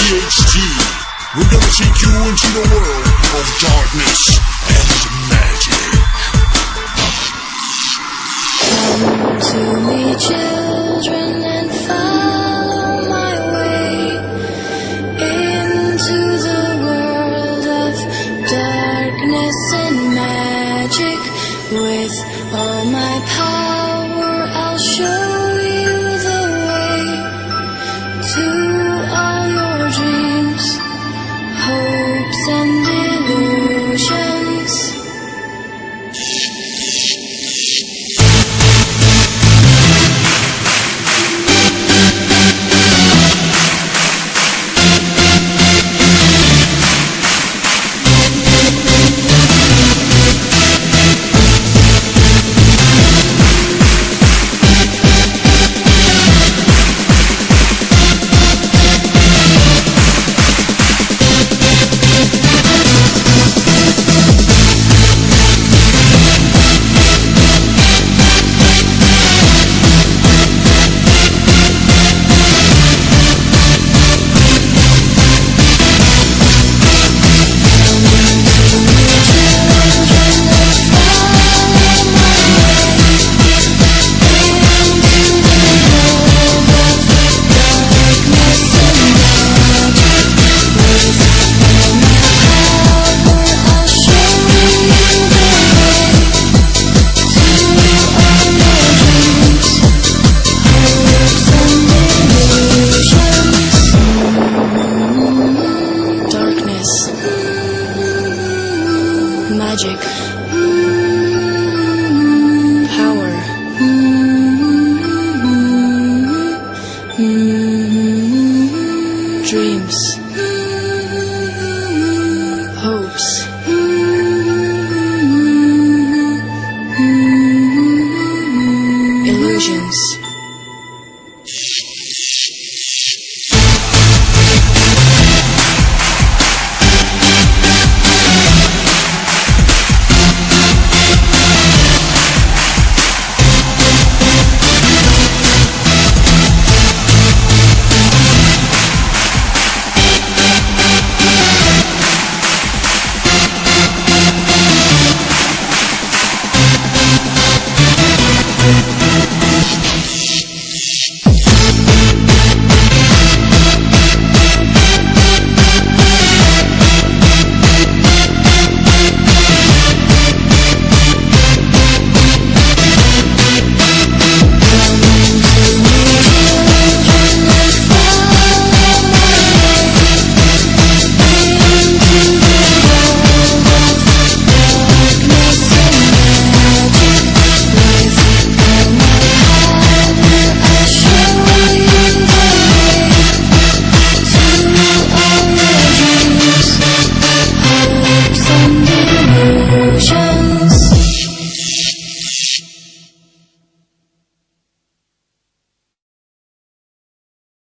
THT. We're gonna take you into the world of darkness and magic. Come to me, children, and follow my way into the world of darkness and magic. With all my power, I'll show you the way to all your dreams, hopes and illusions. Magic, power, dreams, hopes, illusions.